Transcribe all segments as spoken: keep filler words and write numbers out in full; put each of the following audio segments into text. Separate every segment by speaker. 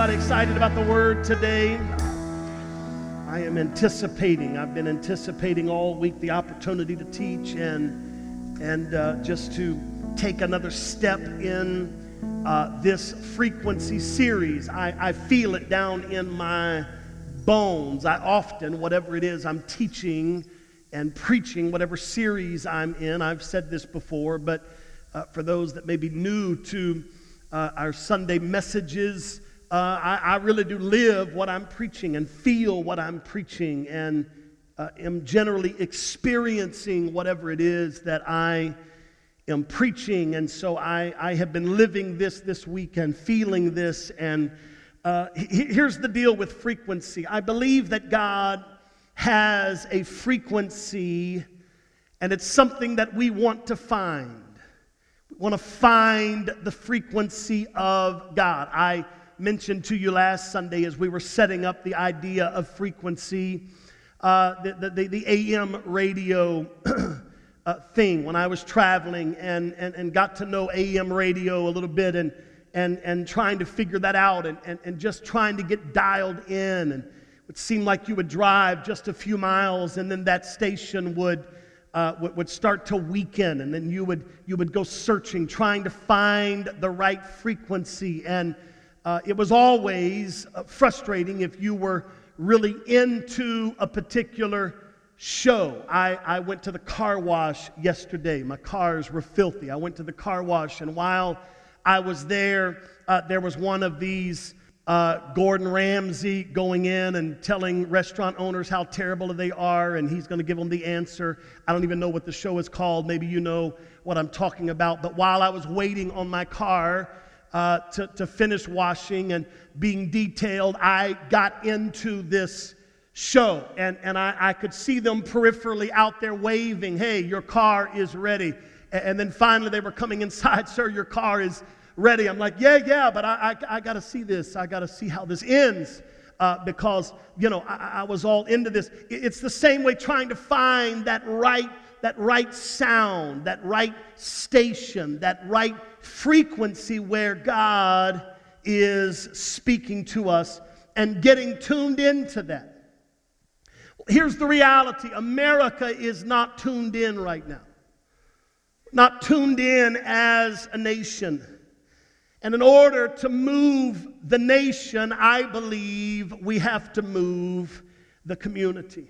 Speaker 1: Anybody excited about the word today? I am anticipating. I've been anticipating all week the opportunity to teach and and uh, just to take another step in uh, this frequency series. I, I feel it down in my bones. I often, whatever it is I'm teaching and preaching, whatever series I'm in, I've said this before, but uh, for those that may be new to uh, our Sunday messages, uh, I, I really do live what I'm preaching and feel what I'm preaching and uh, am generally experiencing whatever it is that I am preaching. And so I, I have been living this this week and feeling this. And uh, he, here's the deal with frequency. I believe that God has a frequency, and it's something that we want to find. We want to find the frequency of God. I mentioned to you last Sunday as we were setting up the idea of frequency, uh, the, the, the A M radio uh, thing when I was traveling and, and, and got to know A M radio a little bit and and, and trying to figure that out and, and, and just trying to get dialed in. And it seemed like you would drive just a few miles and then that station would Uh, would start to weaken, and then you would you would go searching, trying to find the right frequency, and uh, it was always uh, frustrating if you were really into a particular show. I, I went to the car wash yesterday. My cars were filthy. I went to the car wash, and while I was there, uh, there was one of these Uh, Gordon Ramsay going in and telling restaurant owners how terrible they are, and he's going to give them the answer. I don't even know what the show is called. Maybe you know what I'm talking about. But while I was waiting on my car uh, to, to finish washing and being detailed, I got into this show, and, and I, I could see them peripherally out there waving, "Hey, your car is ready." And, and then finally they were coming inside, "Sir, your car is ready." I'm like, yeah, yeah, but I, I, I got to see this. I got to see how this ends uh, because, you know, I, I was all into this. It's the same way trying to find that right, that right sound, that right station, that right frequency where God is speaking to us and getting tuned into that. Here's the reality. America is not tuned in right now. Not tuned in as a nation. And in order to move the nation, I believe we have to move the community.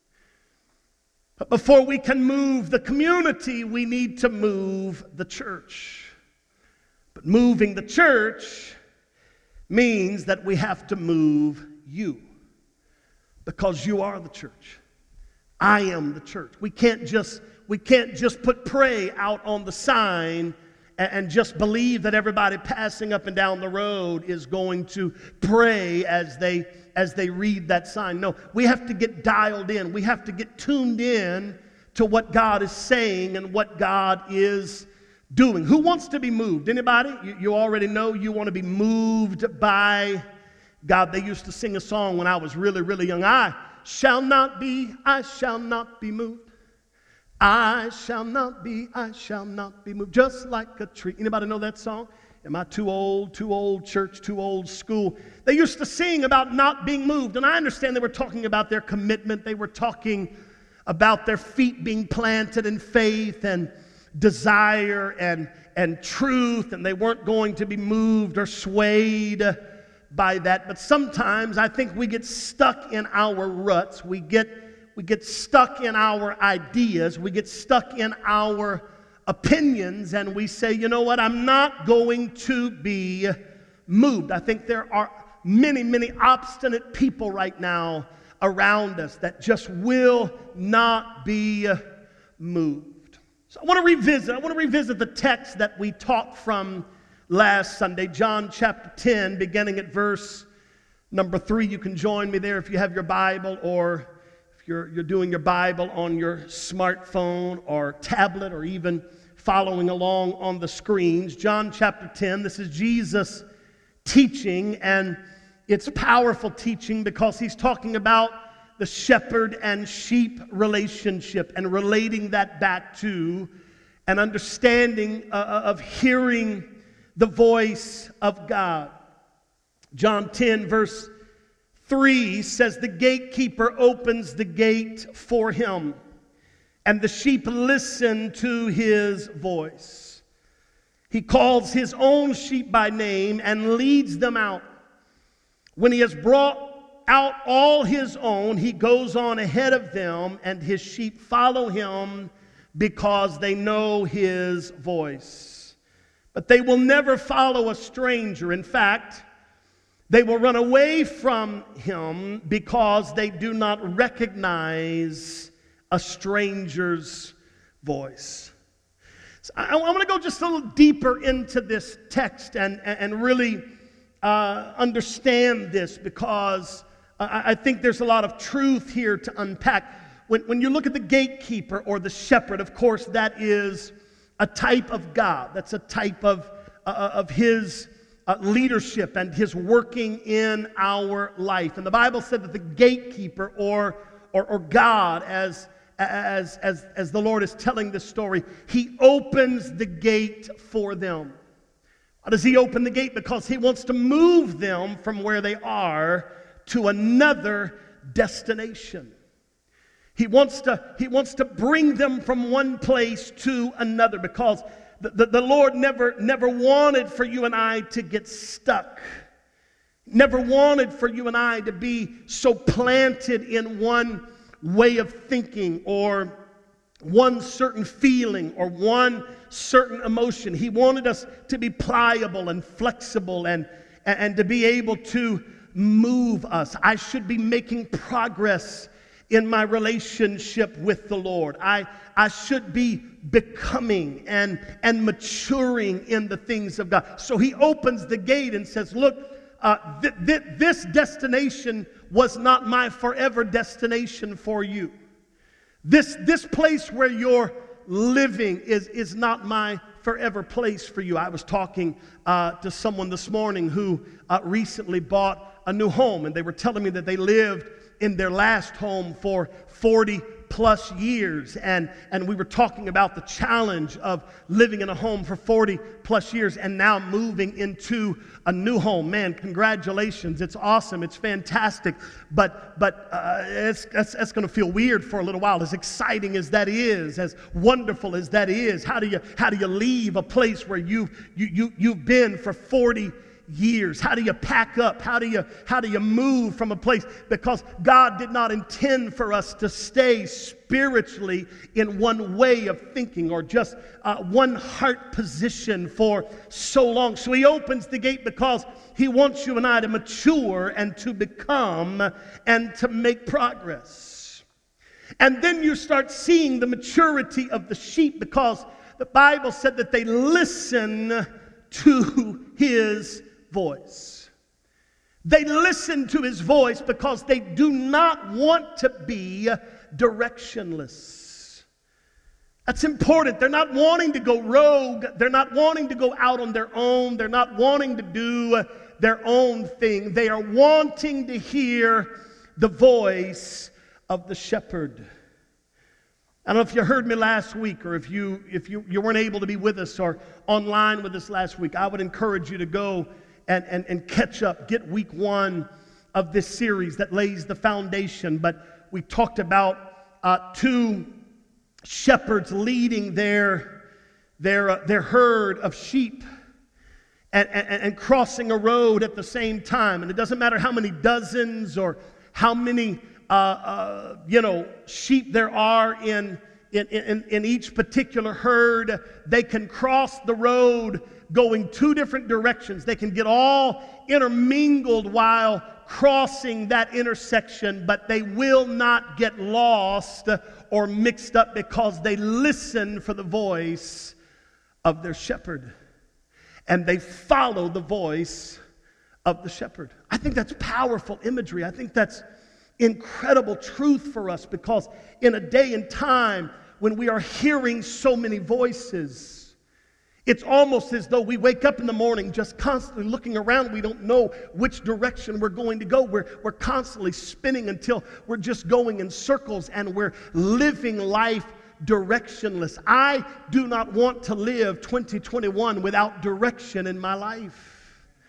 Speaker 1: But before we can move the community, we need to move the church. But moving the church means that we have to move you. Because you are the church. I am the church. We can't just, we can't just put pray out on the sign and just believe that everybody passing up and down the road is going to pray as they as they read that sign. No, we have to get dialed in. We have to get tuned in to what God is saying and what God is doing. Who wants to be moved? Anybody? You, you already know you want to be moved by God. They used to sing a song when I was really, really young. I shall not be, I shall not be moved. I shall not be, I shall not be moved, just like a tree. Anybody know that song? Am I too old, too old church, too old school? They used to sing about not being moved, and I understand they were talking about their commitment. They were talking about their feet being planted in faith and desire and, and truth, and they weren't going to be moved or swayed by that. But sometimes I think we get stuck in our ruts. We get We get stuck in our ideas. We get stuck in our opinions, and we say, you know what, I'm not going to be moved. I think there are many, many obstinate people right now around us that just will not be moved. So I want to revisit, I want to revisit the text that we taught from last Sunday, John chapter ten, beginning at verse number three. You can join me there if you have your Bible, or You're, you're doing your Bible on your smartphone or tablet or even following along on the screens. John chapter ten, this is Jesus teaching, and it's powerful teaching because he's talking about the shepherd and sheep relationship and relating that back to an understanding uh, of hearing the voice of God. John ten, verse three says, the gatekeeper opens the gate for him, and the sheep listen to his voice. He calls his own sheep by name and leads them out. When he has brought out all his own, he goes on ahead of them, and his sheep follow him because they know his voice. But they will never follow a stranger. In fact, they will run away from him because they do not recognize a stranger's voice. So I, I want to go just a little deeper into this text and, and really uh, understand this, because I, I think there's a lot of truth here to unpack. When, when you look at the gatekeeper or the shepherd, of course, that is a type of God. That's a type of, uh, of his uh, leadership and his working in our life. And the Bible said that the gatekeeper or, or, or God, as, as, as, as the Lord is telling this story, he opens the gate for them. Why does he open the gate? Because he wants to move them from where they are to another destination. He wants to, he wants to bring them from one place to another, because the, the, the Lord never, never wanted for you and I to get stuck. Never wanted for you and I to be so planted in one way of thinking or one certain feeling or one certain emotion. He wanted us to be pliable and flexible and, and, and to be able to move us. I should be making progress in my relationship with the Lord. I, I should be becoming and, and maturing in the things of God. So he opens the gate and says, look, uh, th- th- this destination was not my forever destination for you. This, this place where you're living is, is not my forever place for you. I was talking uh, to someone this morning who uh, recently bought a new home, and they were telling me that they lived in their last home for forty plus years, and, and we were talking about the challenge of living in a home for forty plus years and now moving into a new home. Man, congratulations. It's awesome. It's fantastic. But but uh, it's, it's, it's going to feel weird for a little while. As exciting as that is, as wonderful as that is, how do you how do you leave a place where you've, you, you, you've been for forty years? How do you pack up? How do you how do you move from a place? Because God did not intend for us to stay spiritually in one way of thinking or just uh, one heart position for so long. So he opens the gate because he wants you and I to mature and to become and to make progress. And then you start seeing the maturity of the sheep, because the Bible said that they listen to his voice. They listen to his voice because they do not want to be directionless. That's important. They're not wanting to go rogue. They're not wanting to go out on their own. They're not wanting to do their own thing. They are wanting to hear the voice of the shepherd. I don't know if you heard me last week, or if you if you, you weren't able to be with us or online with us last week. I would encourage you to go and, and, and catch up, get week one of this series that lays the foundation. But we talked about uh, two shepherds leading their, their, uh, their herd of sheep and, and, and crossing a road at the same time. And it doesn't matter how many dozens or how many uh, uh, you know, sheep there are in, in, in, in each particular herd. They can cross the road going two different directions. They can get all intermingled while crossing that intersection, but they will not get lost or mixed up because they listen for the voice of their shepherd. And they follow the voice of the shepherd. I think that's powerful imagery. I think that's incredible truth for us, because in a day and time when we are hearing so many voices, it's almost as though we wake up in the morning just constantly looking around. We don't know which direction we're going to go. We're, we're constantly spinning until we're just going in circles, and we're living life directionless. I do not want to live twenty twenty-one without direction in my life.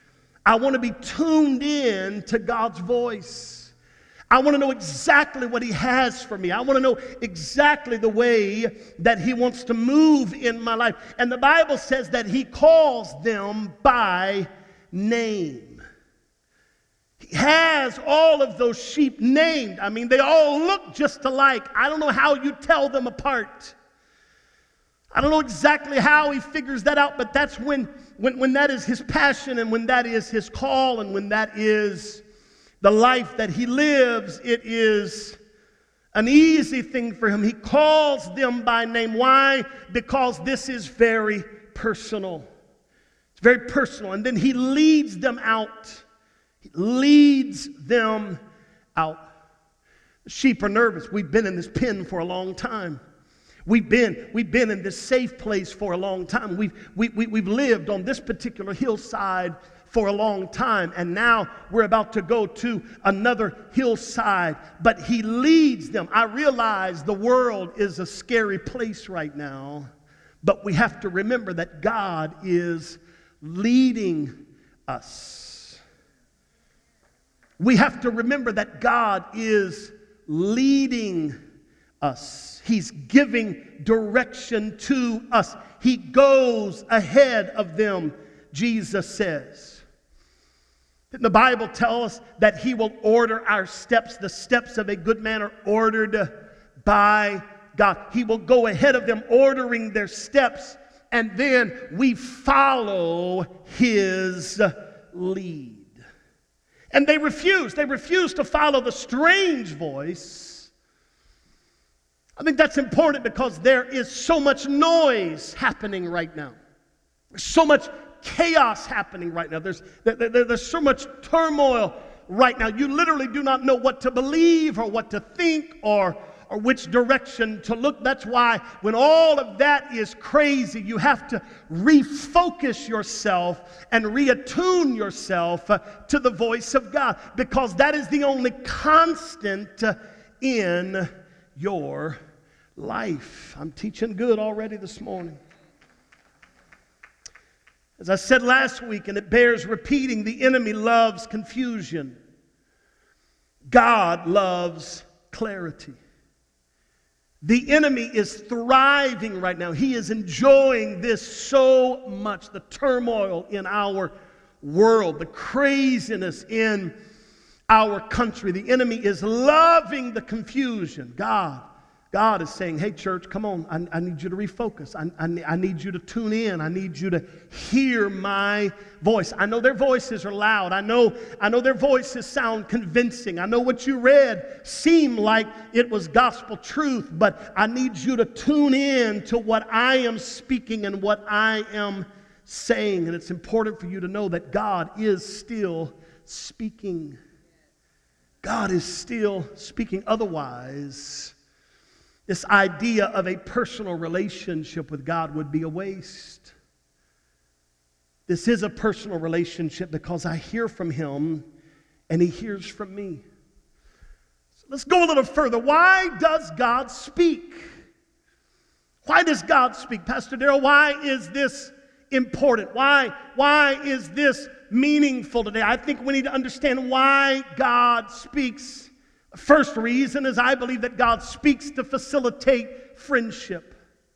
Speaker 1: I want to be tuned in to God's voice. I want to know exactly what he has for me. I want to know exactly the way that he wants to move in my life. And the Bible says that he calls them by name. He has all of those sheep named. I mean, they all look just alike. I don't know how you tell them apart. I don't know exactly how he figures that out, but that's when, when, when that is his passion, and when that is his call, and when that is the life that he lives, it is an easy thing for him. He calls them by name. Why? Because this is very personal. It's very personal. And then he leads them out. He leads them out. The sheep are nervous. We've been in this pen for a long time. We've been, we've been in this safe place for a long time. We've, we, we, we've lived on this particular hillside for a long time, and now we're about to go to another hillside. But he leads them. I realize the world is a scary place right now, but we have to remember that God is leading us. We have to remember that God is leading us. He's giving direction to us. He goes ahead of them, Jesus says. Didn't the Bible tell us that he will order our steps? The steps of a good man are ordered by God. He will go ahead of them, ordering their steps, and then we follow his lead. And they refuse. They refuse to follow the strange voice. I think that's important because there is so much noise happening right now. There's so much chaos happening right now. There's, there, there, there's so much turmoil right now. You literally do not know what to believe or what to think or, or which direction to look. That's why when all of that is crazy, you have to refocus yourself and reattune yourself uh, to the voice of God, because that is the only constant uh, in your life. I'm teaching good already this morning. As I said last week, and it bears repeating, the enemy loves confusion. God loves clarity. The enemy is thriving right now. He is enjoying this so much, the turmoil in our world, the craziness in our country. The enemy is loving the confusion. God, God is saying, hey, church, come on. I, I need you to refocus. I, I, I need you to tune in. I need you to hear my voice. I know their voices are loud. I know, I know their voices sound convincing. I know what you read seemed like it was gospel truth, but I need you to tune in to what I am speaking and what I am saying. And it's important for you to know that God is still speaking. God is still speaking. Otherwise, this idea of a personal relationship with God would be a waste. This is a personal relationship because I hear from him and he hears from me. So let's go a little further. Why does God speak? Why does God speak? Pastor Darrell, why is this important? Why, why is this meaningful today? I think we need to understand why God speaks. First reason is I believe that God speaks to facilitate friendship.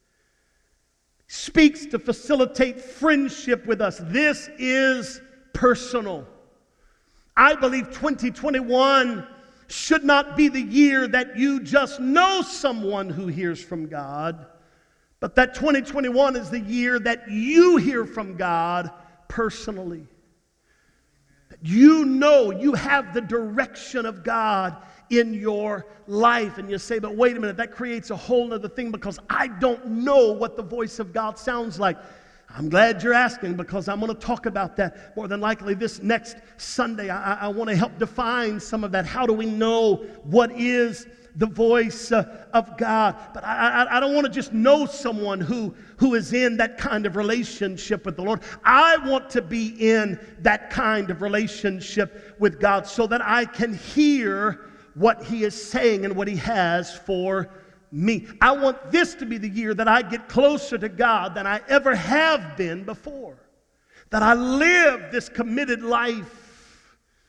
Speaker 1: Speaks to facilitate friendship with us. This is personal. I believe twenty twenty-one should not be the year that you just know someone who hears from God, but that twenty twenty-one is the year that you hear from God personally. You know you have the direction of God in your life. And you say, but wait a minute, that creates a whole other thing because I don't know what the voice of God sounds like. I'm glad you're asking because I'm going to talk about that more than likely this next Sunday. I, I want to help define some of that. How do we know what is the voice uh, of God? But I, I, I don't want to just know someone who, who is in that kind of relationship with the Lord. I want to be in that kind of relationship with God so that I can hear what he is saying and what he has for me. I want this to be the year that I get closer to God than I ever have been before. that I live this committed life.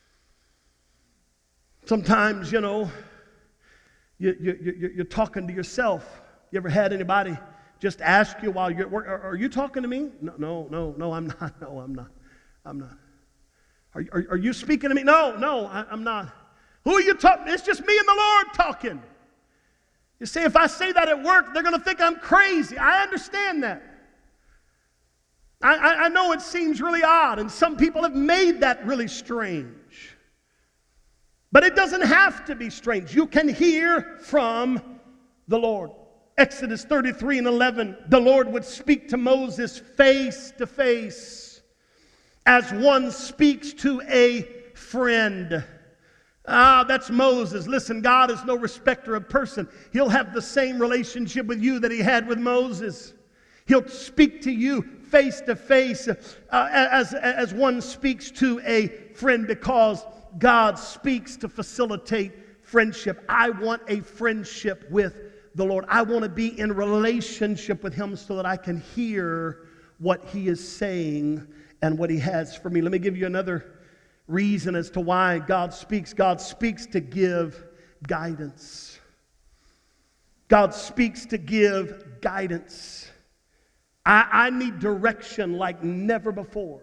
Speaker 1: Sometimes, you know, you, you, you, you're talking to yourself. You ever had anybody just ask you while you're at work, are, are you talking to me? No, no, no, no, I'm not. No, I'm not. I'm not. Are, are, are you speaking to me? No, no, I, I'm not. Who are you talking to? It's just me and the Lord talking. You see, if I say that at work, they're going to think I'm crazy. I understand that. I, I, I know it seems really odd, and some people have made that really strange. But it doesn't have to be strange. You can hear from the Lord. Exodus thirty-three and eleven, the Lord would speak to Moses face to face as one speaks to a friend. Ah, that's Moses. Listen, God is no respecter of person. He'll have the same relationship with you that he had with Moses. He'll speak to you face to face uh, as, as one speaks to a friend, because God speaks to facilitate friendship. I want a friendship with the Lord. I want to be in relationship with him so that I can hear what he is saying and what he has for me. Let me give you another reason as to why God speaks. God speaks to give guidance. God speaks to give guidance. I, I need direction like never before.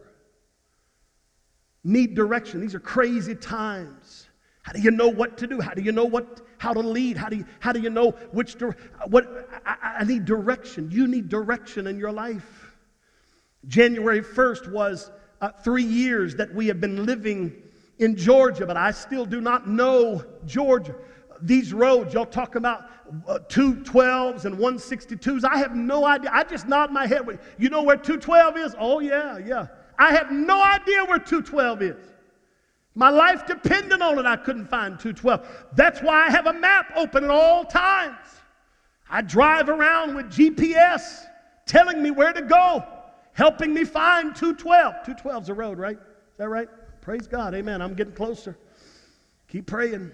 Speaker 1: Need direction. These are crazy times. How do you know what to do? How do you know what how to lead? How do you how do you know which what I, I need direction. You need direction in your life. January first was uh, three years that we have been living in Georgia, but I still do not know Georgia. These roads, y'all talk about uh, two twelves and one sixty-twos. I have no idea. I just nod my head. You know where two twelve is? Oh, yeah, yeah. I have no idea where two twelve is. My life depended on it. I couldn't find two twelve. That's why I have a map open at all times. I drive around with G P S telling me where to go, helping me find two twelve. two twelve's a road, right? Is that right? Praise God. Amen. I'm getting closer. Keep praying.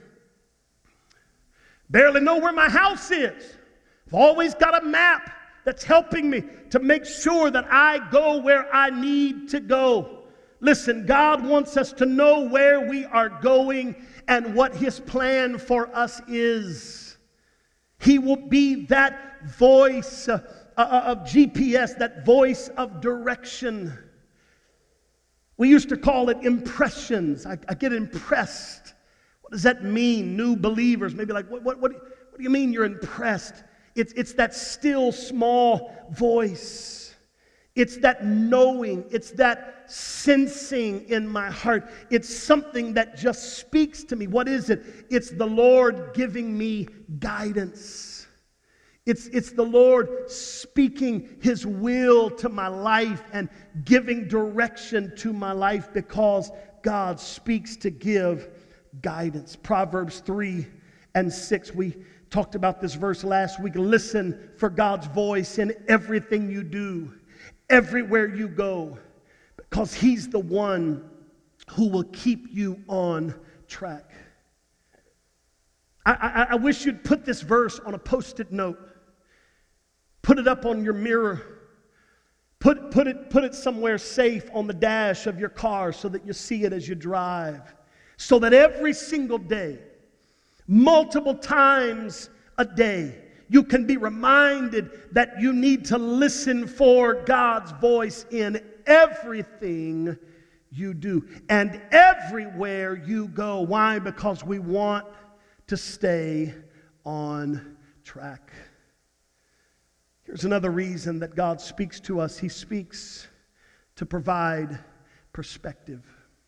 Speaker 1: Barely know where my house is. I've always got a map that's helping me to make sure that I go where I need to go. Listen, God wants us to know where we are going and what his plan for us is. He will be that voice uh, uh, of G P S, that voice of direction. We used to call it impressions. I, I get impressed. What does that mean? New believers maybe like, what, what, what, what do you mean you're impressed? It's, it's that still small voice. It's that knowing. It's that sensing in my heart. It's something that just speaks to me. What is it? It's the Lord giving me guidance. It's, it's the Lord speaking his will to my life and giving direction to my life, because God speaks to give guidance. Proverbs three and six. We talked about this verse last week. Listen for God's voice in everything you do, everywhere you go, because he's the one who will keep you on track. I, I, I wish you'd put this verse on a post-it note. Put it up on your mirror. Put, put, it, put it somewhere safe on the dash of your car so that you see it as you drive. So that every single day, multiple times a day, you can be reminded that you need to listen for God's voice in everything you do and everywhere you go. Why? Because we want to stay on track. Here's another reason that God speaks to us. He speaks to provide perspective.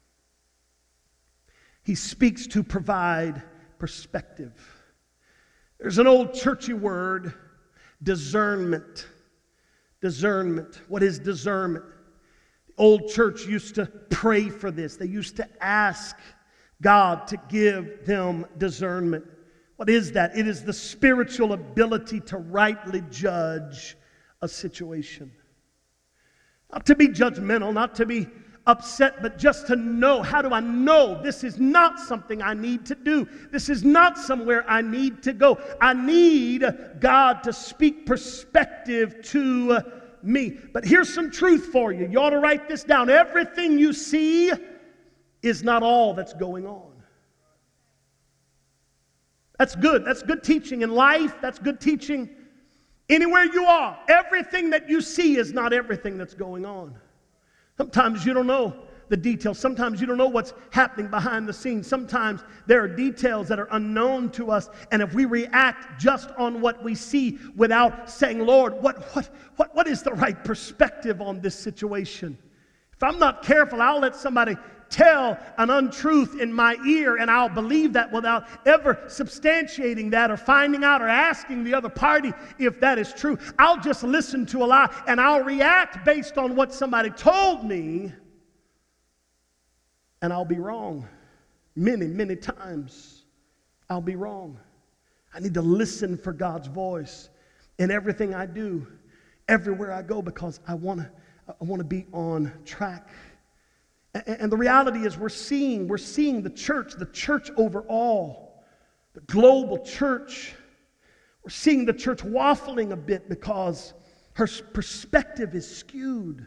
Speaker 1: He speaks to provide perspective. There's an old churchy word, discernment. Discernment. What is discernment? The old church used to pray for this. They used to ask God to give them discernment. What is that? It is the spiritual ability to rightly judge a situation. Not to be judgmental, not to be upset, but just to know. How do I know this is not something I need to do? This is not somewhere I need to go. I need God to speak perspective to me. But here's some truth for you. You ought to write this down. Everything you see is not all that's going on. That's good. That's good teaching in life. That's good teaching anywhere you are. Everything that you see is not everything that's going on. Sometimes you don't know the details. Sometimes you don't know what's happening behind the scenes. Sometimes there are details that are unknown to us. And if we react just on what we see without saying, Lord, what, what, what, what is the right perspective on this situation? If I'm not careful, I'll let somebody tell an untruth in my ear, and I'll believe that without ever substantiating that or finding out or asking the other party if that is true. I'll just listen to a lie, and I'll react based on what somebody told me, and I'll be wrong. Many, many times I'll be wrong. I need to listen for God's voice in everything I do, everywhere I go, because I want to I want to be on track. And the reality is we're seeing, we're seeing the church, the church overall, the global church. We're seeing the church waffling a bit because her perspective is skewed.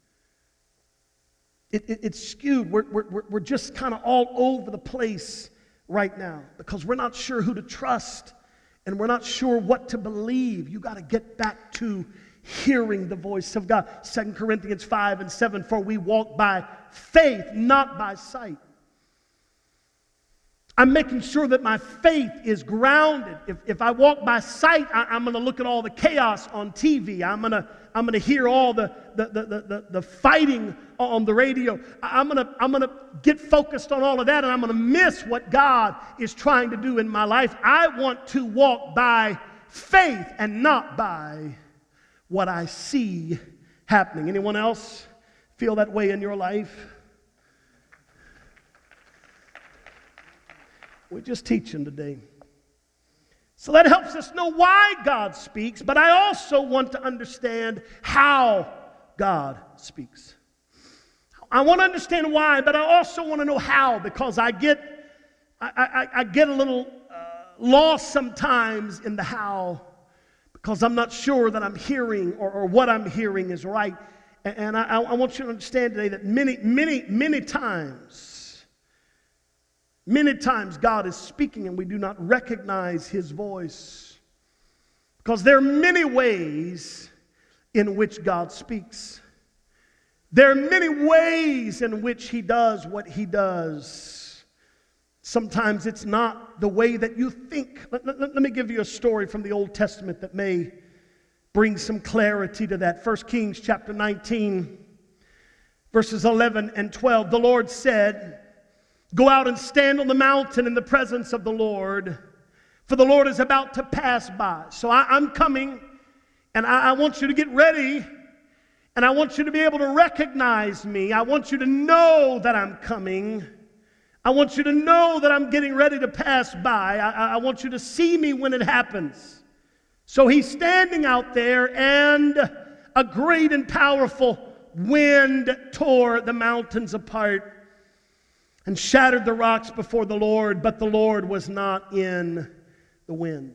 Speaker 1: It, it, it's skewed. We're, we're, we're just kind of all over the place right now because we're not sure who to trust and we're not sure what to believe. You got to get back to hearing the voice of God. Second Corinthians five and seven, for we walk by faith, not by sight. I'm making sure that my faith is grounded. If, if I walk by sight, I, I'm going to look at all the chaos on T V. I'm going to I'm going to hear all the the, the, the, the fighting on the radio. I'm going to I'm going to get focused on all of that, and I'm going to miss what God is trying to do in my life. I want to walk by faith and not by what I see happening. Anyone else feel that way in your life? We're just teaching today. So that helps us know why God speaks, but I also want to understand how God speaks. I want to understand why, but I also want to know how, because I get I, I, I get a little uh, lost sometimes in the how, because I'm not sure that I'm hearing or, or what I'm hearing is right. And, and I, I want you to understand today that many, many, many times, many times God is speaking and we do not recognize His voice, because there are many ways in which God speaks. There are many ways in which He does what He does. Sometimes it's not the way that you think. Let, let, let me give you a story from the Old Testament that may bring some clarity to that. First Kings chapter nineteen, verses eleven and twelve. The Lord said, go out and stand on the mountain in the presence of the Lord, for the Lord is about to pass by. So I, I'm coming, and I, I want you to get ready, and I want you to be able to recognize me. I want you to know that I'm coming. I want you to know that I'm getting ready to pass by. I, I want you to see me when it happens. So he's standing out there, and a great and powerful wind tore the mountains apart and shattered the rocks before the Lord, but the Lord was not in the wind.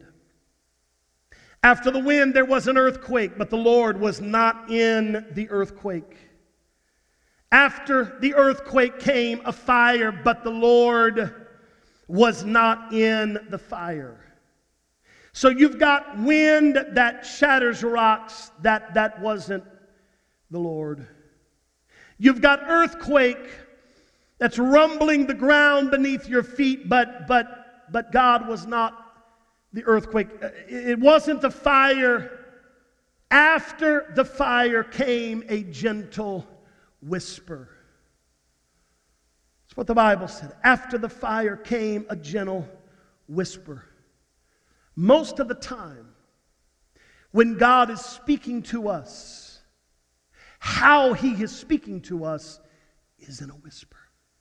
Speaker 1: After the wind, there was an earthquake, but the Lord was not in the earthquake. After the earthquake came a fire, but the Lord was not in the fire. So you've got wind that shatters rocks. That, that wasn't the Lord. You've got earthquake that's rumbling the ground beneath your feet, but, but, but God was not the earthquake. It wasn't the fire. After the fire came a gentle whisper. That's what the Bible said. After the fire came a gentle whisper. Most of the time, when God is speaking to us, how He is speaking to us is in a whisper.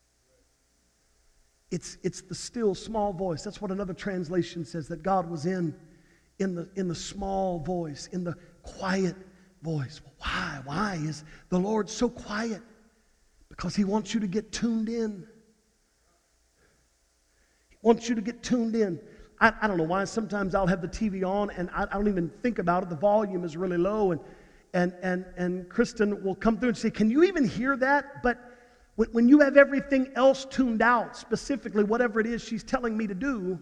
Speaker 1: It's, it's the still small voice. That's what another translation says, that God was in, in, the, in the small voice, in the quiet voice. Well, why? Why is the Lord so quiet? Because He wants you to get tuned in. He wants you to get tuned in. I, I don't know why. Sometimes I'll have the T V on and I, I don't even think about it. The volume is really low, and And, and, and Kristen will come through and say, can you even hear that? But when, when you have everything else tuned out, specifically whatever it is she's telling me to do,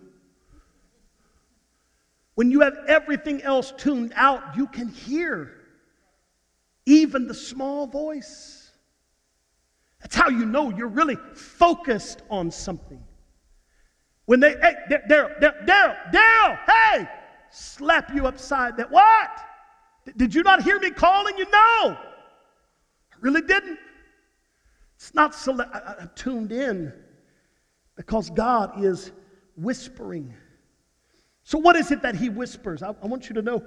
Speaker 1: when you have everything else tuned out, you can hear even the small voice. That's how you know you're really focused on something. When they, hey, Daryl, Daryl, Daryl, Daryl, hey, slap you upside that. What? Did you not hear me calling you? No, I really didn't. It's not so that I, I tuned in because God is whispering. So what is it that he whispers? I, I want you to know.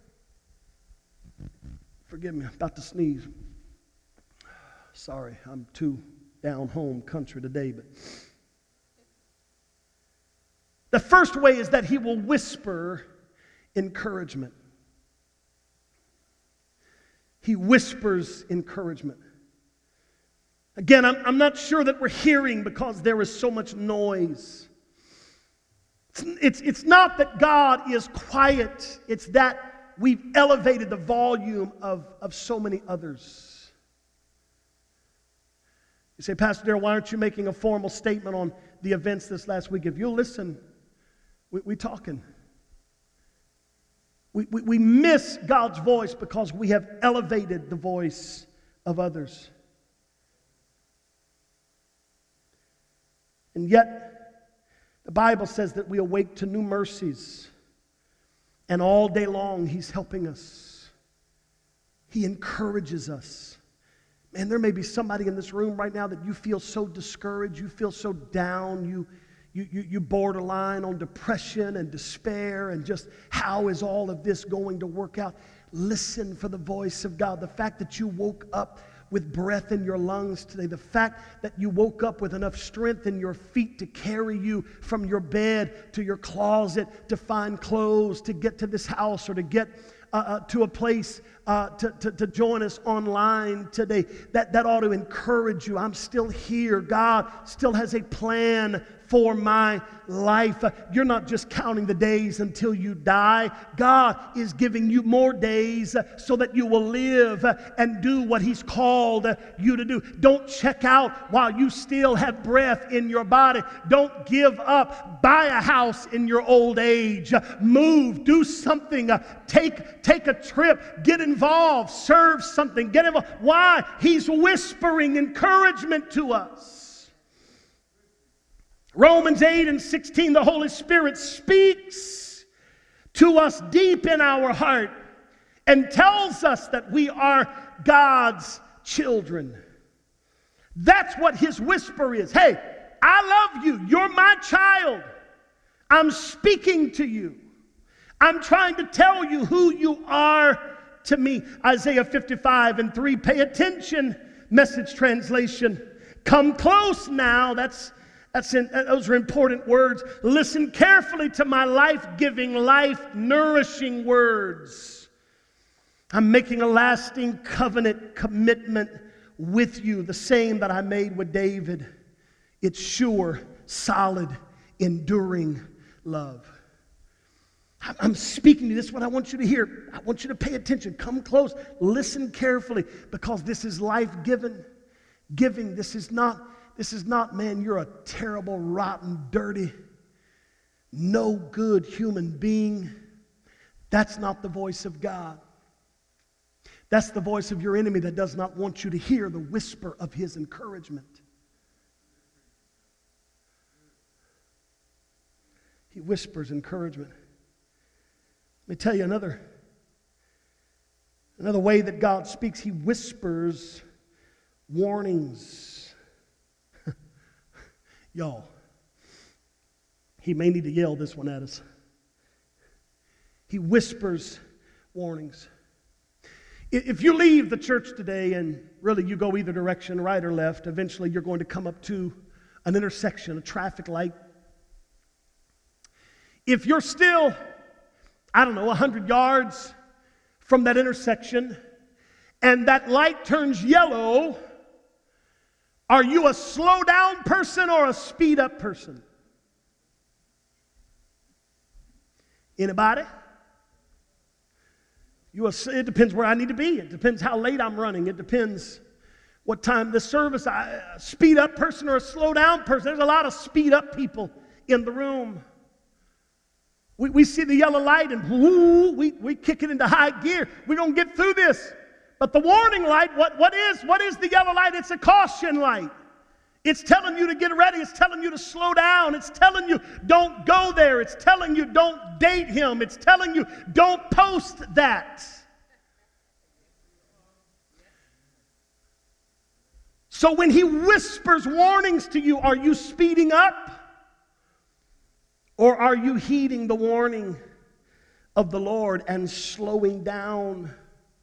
Speaker 1: Forgive me, I'm about to sneeze. Sorry, I'm too down home country today. But the first way is that he will whisper encouragement. He whispers encouragement. Again, I'm, I'm not sure that we're hearing because there is so much noise. It's, it's, it's not that God is quiet. It's that we've elevated the volume of, of so many others. You say, Pastor Daryl, why aren't you making a formal statement on the events this last week? If you'll listen, we, we're talking. We, we, we miss God's voice because we have elevated the voice of others. And yet, the Bible says that we awake to new mercies. And all day long, he's helping us. He encourages us. Man, there may be somebody in this room right now that you feel so discouraged, you feel so down, you You, you, you borderline on depression and despair and just how is all of this going to work out? Listen for the voice of God. The fact that you woke up with breath in your lungs today, the fact that you woke up with enough strength in your feet to carry you from your bed to your closet, to find clothes, to get to this house or to get uh, uh, to a place uh, to, to, to join us online today, that, that ought to encourage you. I'm still here. God still has a plan for my life. You're not just counting the days until you die. God is giving you more days so that you will live and do what he's called you to do. Don't check out while you still have breath in your body. Don't give up. Buy a house in your old age. Move. Do something. Take, take a trip. Get involved. Serve something. Get involved. Why? He's whispering encouragement to us. Romans eight and sixteen, the Holy Spirit speaks to us deep in our heart and tells us that we are God's children. That's what his whisper is. Hey, I love you. You're my child. I'm speaking to you. I'm trying to tell you who you are to me. Isaiah fifty-five and three, pay attention, Message translation. Come close now. That's That's in, those are important words. Listen carefully to my life-giving, life-nourishing words. I'm making a lasting covenant commitment with you, the same that I made with David. It's sure, solid, enduring love. I'm speaking to you. This is what I want you to hear. I want you to pay attention. Come close. Listen carefully, because this is life-giving. Giving. This is not This is not, man, you're a terrible, rotten, dirty, no good human being. That's not the voice of God. That's the voice of your enemy that does not want you to hear the whisper of his encouragement. He whispers encouragement. Let me tell you another, another way that God speaks. He whispers warnings. Y'all, he may need to yell this one at us. He whispers warnings. If you leave the church today and really you go either direction, right or left, eventually you're going to come up to an intersection, a traffic light. If you're still, I don't know, one hundred yards from that intersection and that light turns yellow, are you a slow down person or a speed up person? Anybody? You, it depends where I need to be. It depends how late I'm running. It depends what time the service, I, a speed up person or a slow down person. There's a lot of speed up people in the room. We, we see the yellow light and whoo, we, we kick it into high gear. We're going to get through this. But the warning light, what, what is what is the yellow light? It's a caution light. It's telling you to get ready. It's telling you to slow down. It's telling you don't go there. It's telling you don't date him. It's telling you don't post that. So when he whispers warnings to you, are you speeding up? Or are you heeding the warning of the Lord and slowing down?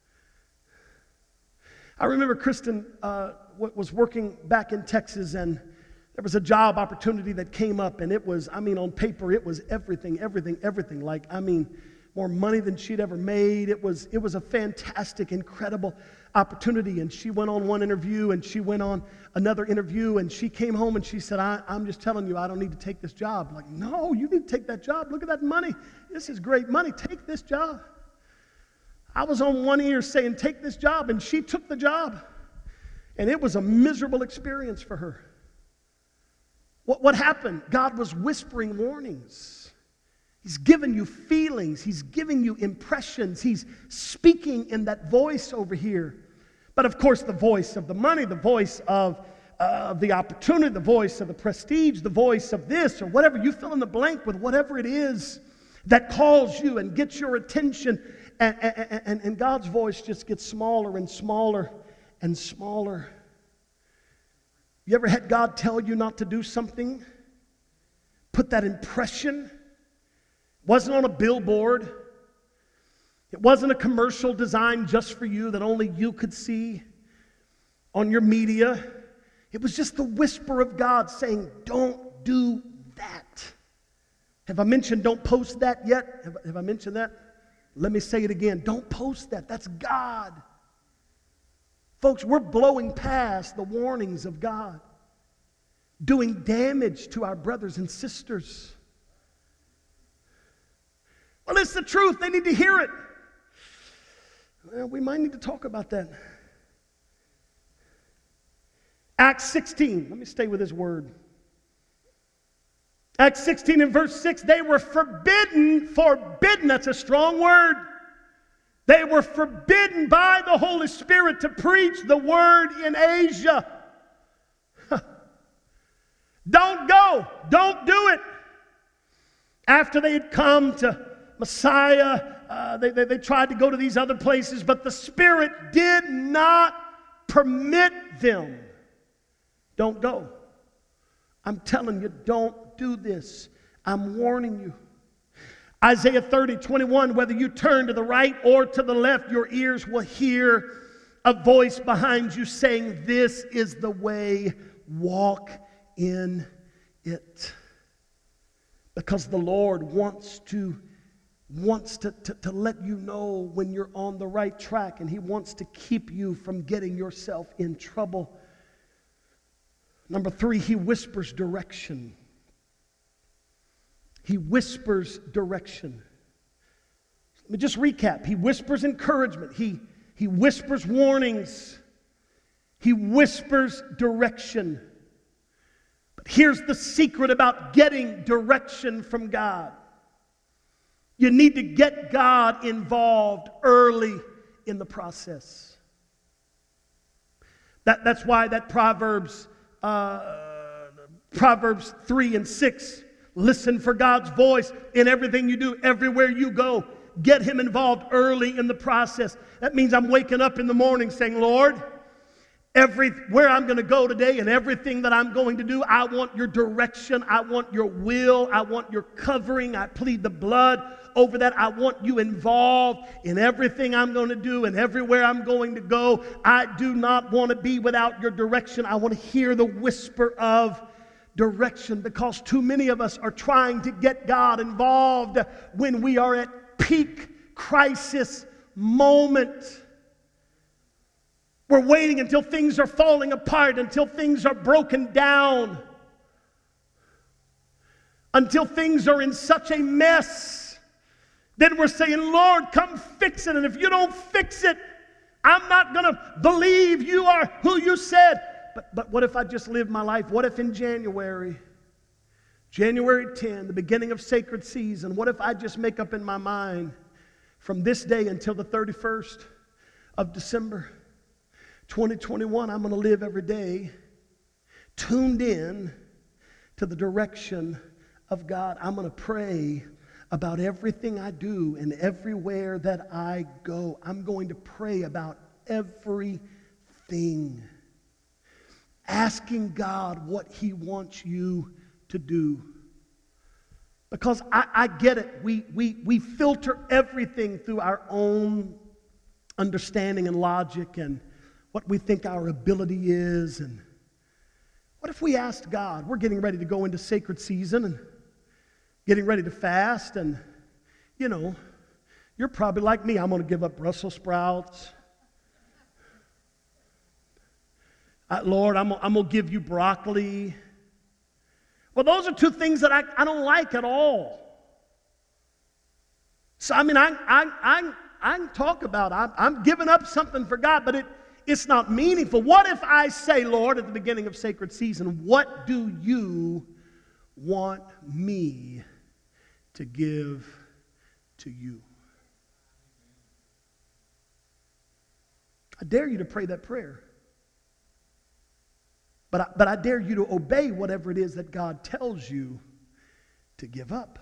Speaker 1: I remember Kristen uh, was working back in Texas, and there was a job opportunity that came up, and it was, I mean, on paper, it was everything, everything, everything. Like, I mean, more money than she'd ever made. It was, it was a fantastic, incredible opportunity. And she went on one interview, and she went on another interview, and she came home and she said, I, I'm just telling you, I don't need to take this job. I'm like, no, you need to take that job. Look at that money. This is great money. Take this job. I was on one ear saying, take this job, and she took the job. And it was a miserable experience for her. What, what happened? God was whispering warnings. He's giving you feelings. He's giving you impressions. He's speaking in that voice over here. But of course, the voice of the money, the voice of, uh, of the opportunity, the voice of the prestige, the voice of this or whatever. You fill in the blank with whatever it is that calls you and gets your attention. And, and, and, and God's voice just gets smaller and smaller and smaller. You ever had God tell you not to do something? Put that impression. It wasn't on a billboard. It wasn't a commercial designed just for you that only you could see on your media. It was just the whisper of God saying, don't do that. Have I mentioned don't post that yet? Have, have I mentioned that? Let me say it again. Don't post that. That's God. Folks, we're blowing past the warnings of God, doing damage to our brothers and sisters. Well, it's the truth. They need to hear it. Well, we might need to talk about that. Acts sixteen. Let me stay with this word. Acts sixteen and verse six, they were forbidden, forbidden, that's a strong word. They were forbidden by the Holy Spirit to preach the word in Asia. Don't go, don't do it. After they had come to Messiah, uh, they, they, they tried to go to these other places, but the Spirit did not permit them. Don't go. I'm telling you, don't do this. I'm warning you. Isaiah thirty, twenty-one, whether you turn to the right or to the left, your ears will hear a voice behind you saying, this is the way, walk in it. Because the Lord wants to, wants to, to, to let you know when you're on the right track, and He wants to keep you from getting yourself in trouble. Number three, He whispers direction. He whispers direction. Let me just recap. He whispers encouragement. He, he whispers warnings. He whispers direction. But here's the secret about getting direction from God. You need to get God involved early in the process. That, that's why that Proverbs, uh, Proverbs three and six, listen for God's voice in everything you do, everywhere you go. Get Him involved early in the process. That means I'm waking up in the morning saying, Lord, everywhere I'm going to go today and everything that I'm going to do, I want your direction. I want your will. I want your covering. I plead the blood over that. I want you involved in everything I'm going to do and everywhere I'm going to go. I do not want to be without your direction. I want to hear the whisper of direction, because too many of us are trying to get God involved when we are at peak crisis moment. We're waiting until things are falling apart, until things are broken down, until things are in such a mess. then we're saying, Lord, come fix it. And if you don't fix it, I'm not going to believe you are who you said. But, but what if I just live my life? What if in January, January tenth, the beginning of sacred season, what if I just make up in my mind from this day until the thirty-first of December, twenty twenty-one, I'm going to live every day tuned in to the direction of God. I'm going to pray about everything I do and everywhere that I go. I'm going to pray about everything, asking God what he wants you to do. Because I, I get it. We, we, we filter everything through our own understanding and logic and what we think our ability is. And what if we asked God, we're getting ready to go into sacred season and getting ready to fast, and, you know, you're probably like me. I'm going to give up Brussels sprouts. Uh, Lord, I'm, I'm going to give you broccoli. Well, those are two things that I, I don't like at all. So, I mean, I, I, I, I can talk about I'm, I'm giving up something for God, but it, it's not meaningful. What if I say, Lord, at the beginning of sacred season, what do you want me to give to you? I dare you to pray that prayer. But I, but I dare you to obey whatever it is that God tells you to give up.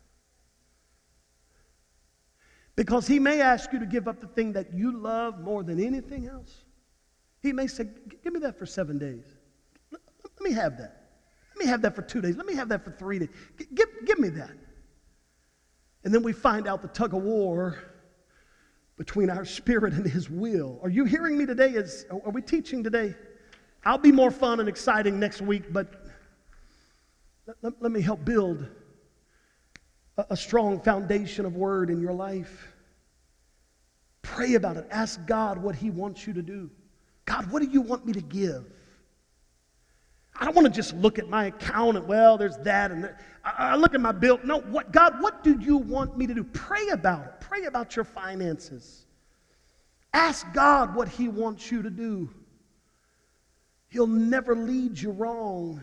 Speaker 1: Because he may ask you to give up the thing that you love more than anything else. He may say, give me that for seven days. Let, let me have that. Let me have that for two days. Let me have that for three days. G- give, give me that. And then we find out the tug of war between our spirit and his will. Are you hearing me today? Is, are we teaching today? I'll be more fun and exciting next week, but let, let, let me help build a, a strong foundation of word in your life. Pray about it. Ask God what he wants you to do. God, what do you want me to give? I don't want to just look at my account and, well, there's that and that. I, I look at my bill. No, what, God, what do you want me to do? Pray about it. Pray about your finances. Ask God what he wants you to do. He'll never lead you wrong.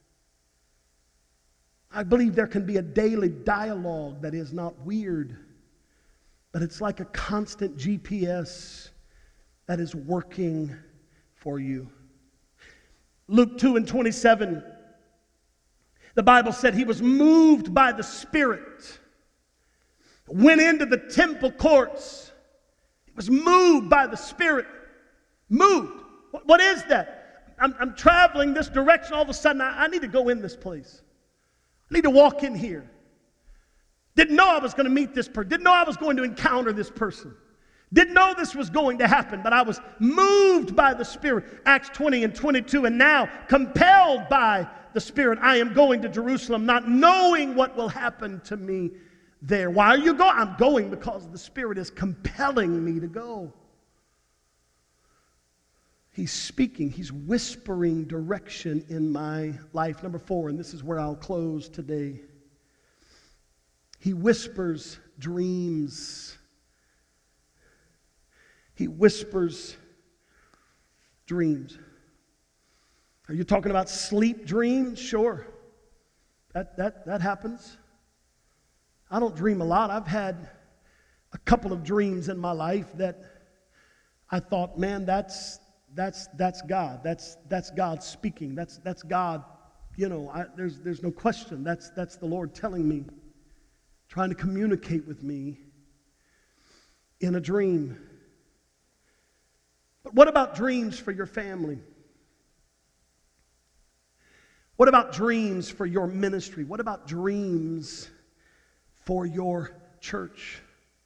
Speaker 1: I believe there can be a daily dialogue that is not weird, but it's like a constant G P S that is working for you. Luke two and twenty-seven, the Bible said he was moved by the Spirit, went into the temple courts. He was moved by the Spirit. Moved. What, what is that? I'm, I'm traveling this direction. All of a sudden, I, I need to go in this place. I need to walk in here. Didn't know I was going to meet this person. Didn't know I was going to encounter this person. Didn't know this was going to happen, but I was moved by the Spirit. Acts twenty and twenty-two, and now compelled by the Spirit, I am going to Jerusalem, not knowing what will happen to me there. Why are you going? I'm going because the Spirit is compelling me to go. He's speaking, he's whispering direction in my life. Number four, and this is where I'll close today. He whispers dreams. He whispers dreams. Are you talking about sleep dreams? Sure. That, that, that happens. I don't dream a lot. I've had a couple of dreams in my life that I thought, man, that's that's that's God. That's that's God speaking. That's that's God. You know, I, there's there's no question. That's that's the Lord telling me, trying to communicate with me in a dream. But what about dreams for your family? What about dreams for your ministry? What about dreams for your church?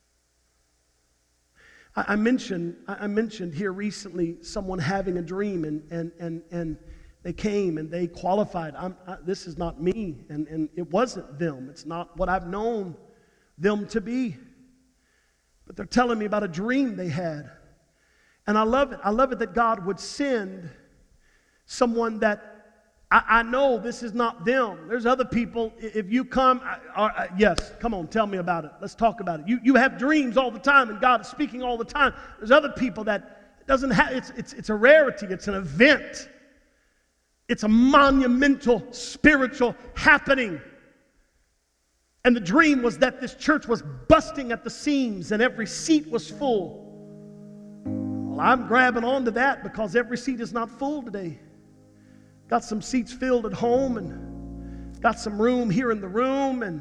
Speaker 1: I, I mentioned I mentioned here recently someone having a dream, and and and and they came and they qualified. I'm, I, this is not me, and and it wasn't them. It's not what I've known them to be. But they're telling me about a dream they had. And I love it. I love it that God would send someone that I, I know this is not them. There's other people. If you come, I, I, yes, come on, tell me about it. Let's talk about it. You, you have dreams all the time, and God is speaking all the time. There's other people that doesn't have, it's, it's, it's a rarity. It's an event. It's a monumental spiritual happening. And the dream was that this church was busting at the seams and every seat was full. Well, I'm grabbing onto that because every seat is not full today. Got some seats filled at home and got some room here in the room, and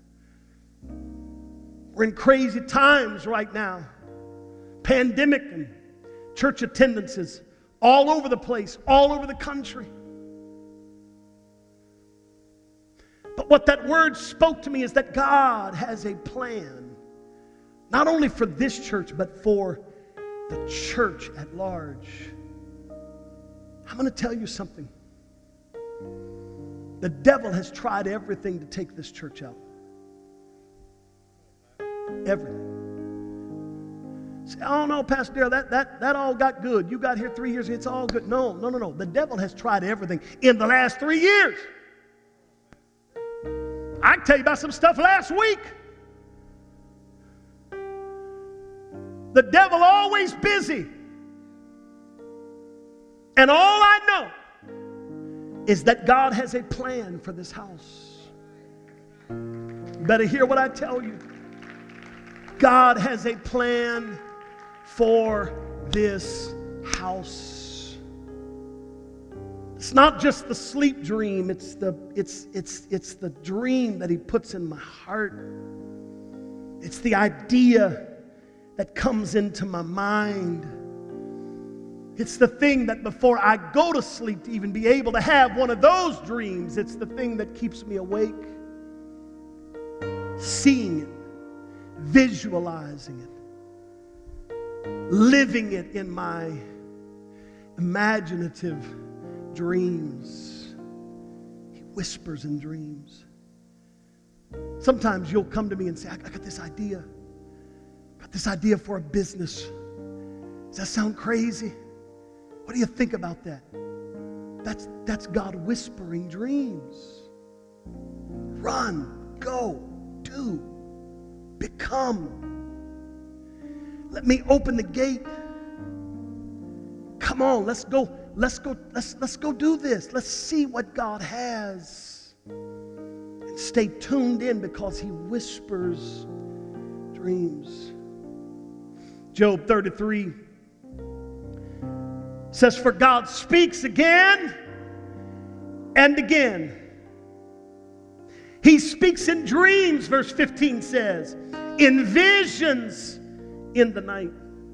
Speaker 1: we're in crazy times right now. Pandemic and church attendances all over the place, all over the country. But what that word spoke to me is that God has a plan, not only for this church, but for the church at large. I'm going to tell you something. The devil has tried everything to take this church out. Everything. Say, oh no, Pastor Darrell, that, that, that all got good. You got here three years, it's all good. No, no, no, no. The devil has tried everything in the last three years. I can tell you about some stuff last week. The devil always busy. And all I know is that God has a plan for this house. You better hear what I tell you. God has a plan for this house. It's not just the sleep dream, it's the it's it's it's the dream that he puts in my heart. It's the idea that comes into my mind. It's the thing that before I go to sleep to even be able to have one of those dreams, it's the thing that keeps me awake. Seeing it, visualizing it, living it in my imaginative dreams. He whispers in dreams. Sometimes you'll come to me and say, I got this idea. I got this idea for a business. Does that sound crazy? What do you think about that? That's, that's God whispering dreams. Run, go, do, become. Let me open the gate. Come on, let's go, let's go, let's, let's go do this. Let's see what God has. And stay tuned in because he whispers dreams. Job thirty-three says, for God speaks again and again. He speaks in dreams, verse fifteen says, in visions in the night.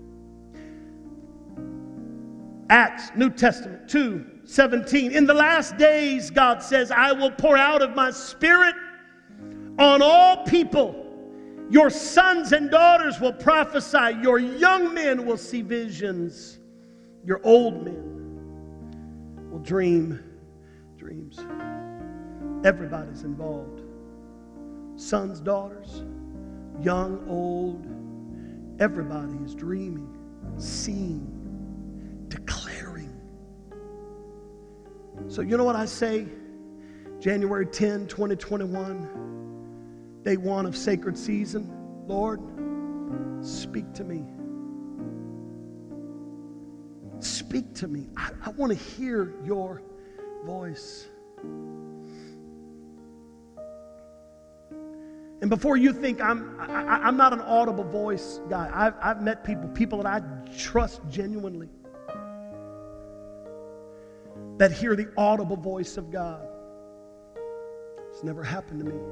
Speaker 1: Acts, New Testament two seventeen. In the last days, God says, I will pour out of my spirit on all people. Your sons and daughters will prophesy. Your young men will see visions. Your old men will dream dreams. Everybody's involved. Sons, daughters, young, old. Everybody is dreaming, seeing, declaring. So you know what I say? January tenth, twenty twenty-one, day one of sacred season. Lord, speak to me. Speak to me. I, I want to hear your voice. And before you think I'm, I, I'm not an audible voice guy. I've, I've met people, people that I trust genuinely, that hear the audible voice of God. It's never happened to me.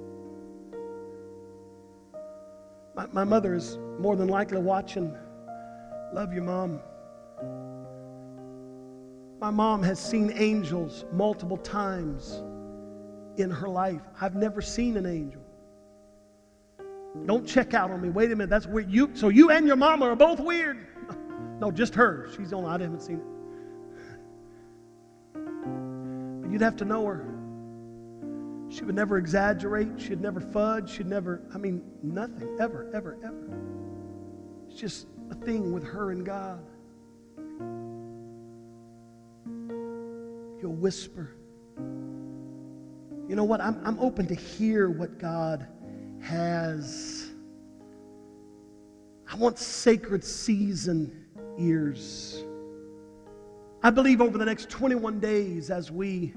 Speaker 1: My, my mother is more than likely watching. Love you, Mom. My mom has seen angels multiple times in her life. I've never seen an angel. Don't check out on me. Wait a minute, that's weird. You, so you and your mama are both weird? No, just her. She's the only, I haven't seen it. But you'd have to know her. She would never exaggerate. She'd never fudge. She'd never, I mean, nothing, ever, ever, ever. It's just a thing with her and God. He'll whisper You know what? I'm, I'm open to hear what God has. I want sacred season ears. I believe over the next twenty-one days, as we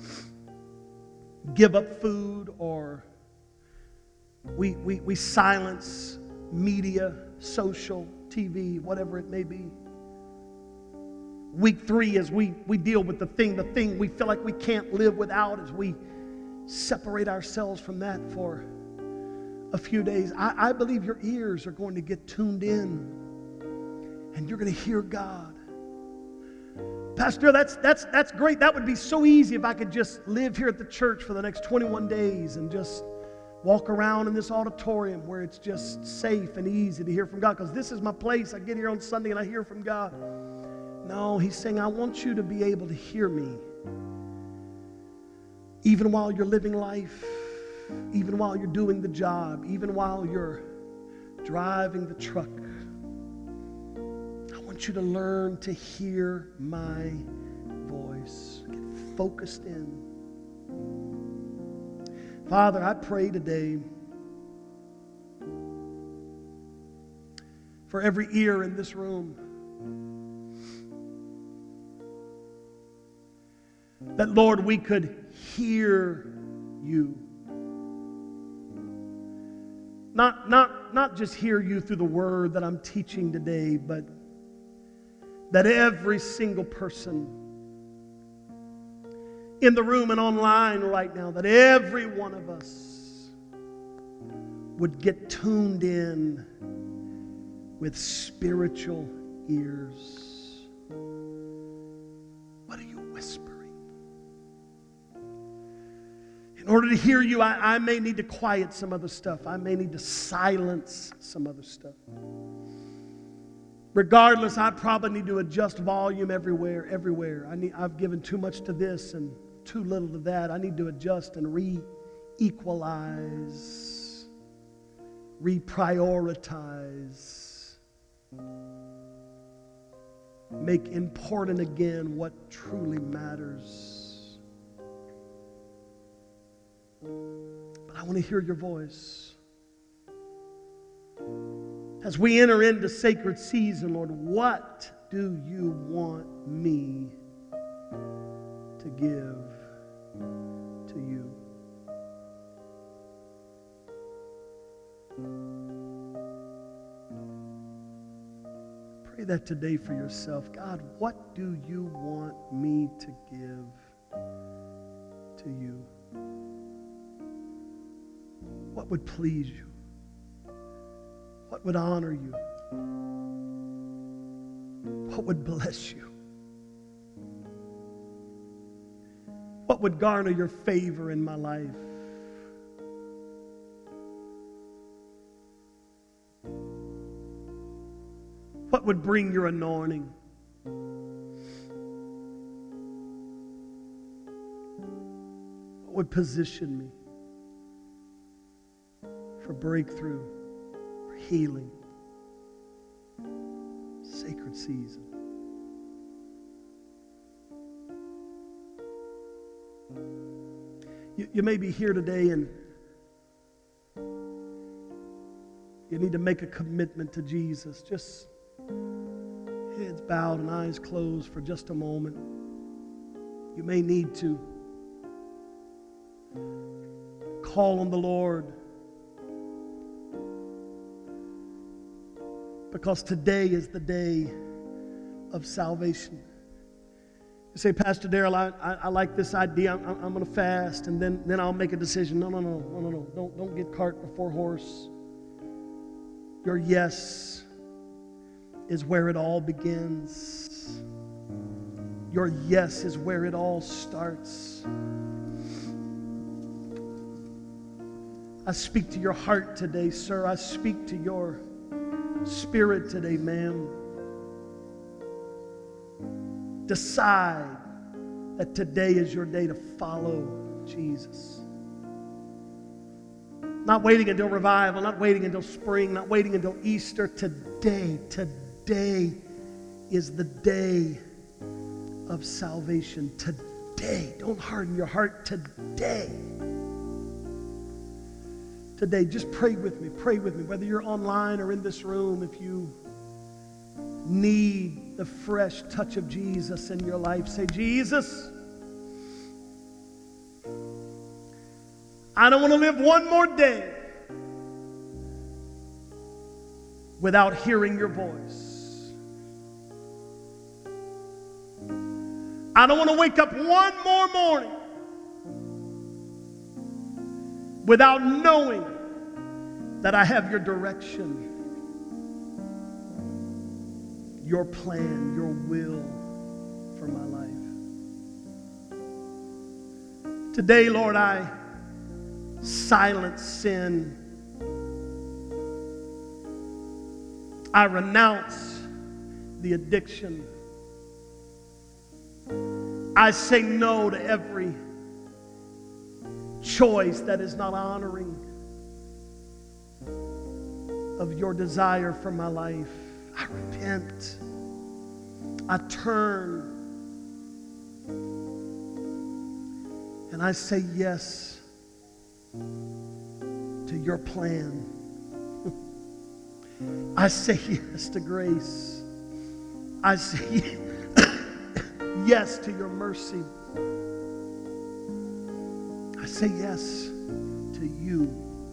Speaker 1: give up food or we, we, we silence media, social, T V, whatever it may be. Week three, as we, we deal with the thing, the thing we feel like we can't live without, as we separate ourselves from that for a few days. I, I believe your ears are going to get tuned in and you're going to hear God. Pastor, that's, that's, that's great. That would be so easy if I could just live here at the church for the next twenty-one days and just walk around in this auditorium where it's just safe and easy to hear from God, because this is my place. I get here on Sunday and I hear from God. No, he's saying, I want you to be able to hear me even while you're living life, even while you're doing the job, even while you're driving the truck. I want you to learn to hear my voice. Get focused in. Father, I pray today for every ear in this room, that, Lord, we could hear you. Not, not, not just hear you through the word that I'm teaching today, but that every single person in the room and online right now, that every one of us would get tuned in with spiritual ears. What are you whispering? In order to hear you, I, I may need to quiet some other stuff. I may need to silence some other stuff. Regardless, I probably need to adjust volume everywhere, everywhere. I need, I've given too much to this and too little to that. I need to adjust and re-equalize, reprioritize, make important again what truly matters. But I want to hear your voice. As we enter into sacred season, Lord, what do you want me to give to you? Pray that today for yourself. God, what do you want me to give to you? What would please you? What would honor you? What would bless you? What would garner your favor in my life? What would bring your anointing? What would position me for breakthrough, for healing, sacred season? You, you may be here today and you need to make a commitment to Jesus. Just heads bowed and eyes closed for just a moment. You may need to call on the Lord, because today is the day of salvation. You say, Pastor Darrell, I, I, I like this idea. I'm, I'm going to fast, and then, then I'll make a decision. No, no, no, no, no, no. Don't, don't get cart before horse. Your yes is where it all begins. Your yes is where it all starts. I speak to your heart today, sir. I speak to your spirit today, ma'am. Decide that today is your day to follow Jesus. Not waiting until revival, not waiting until spring, not waiting until Easter. Today, today is the day of salvation. Today today. Don't harden your heart today. Today, just pray with me. Pray with me. Whether you're online or in this room, if you need the fresh touch of Jesus in your life, say, Jesus, I don't want to live one more day without hearing your voice. I don't want to wake up one more morning without knowing that I have your direction, your plan, your will for my life. Today, Lord, I silence sin. I renounce the addiction. I say no to every choice that is not honoring of your desire for my life. I repent. I turn. And I say yes to your plan. I say yes to grace. I say yes to your mercy. I say yes to you.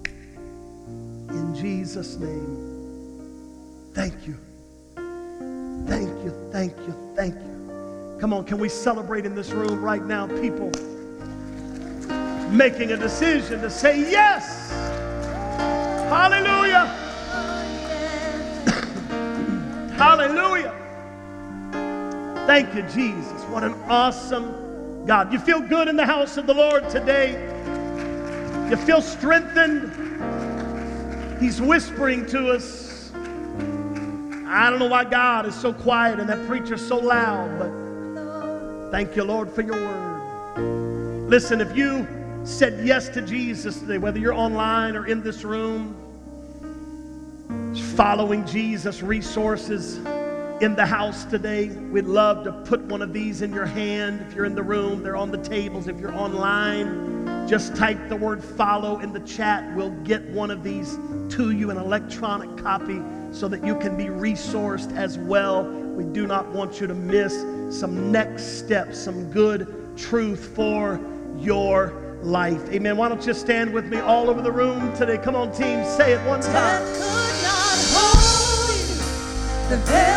Speaker 1: In Jesus' name. Thank you. Thank you, thank you, thank you. Come on, can we celebrate in this room right now? People making a decision to say yes. Hallelujah. Hallelujah. Thank you, Jesus. What an awesome God. You feel good in the house of the Lord today? You feel strengthened? He's whispering to us. I don't know why God is so quiet and that preacher's so loud, but thank you, Lord, for your word. Listen, if you said yes to Jesus today, whether you're online or in this room, following Jesus, resources in the house today, we'd love to put one of these in your hand. If you're in the room, they're on the tables. If you're online, just type the word follow in the chat. We'll get one of these to you, an electronic copy, so that you can be resourced as well. We do not want you to miss some next steps, some good truth for your life. Amen. Why don't you stand with me all over the room today? Come on, team, say it one time.
Speaker 2: Death could not hold you. The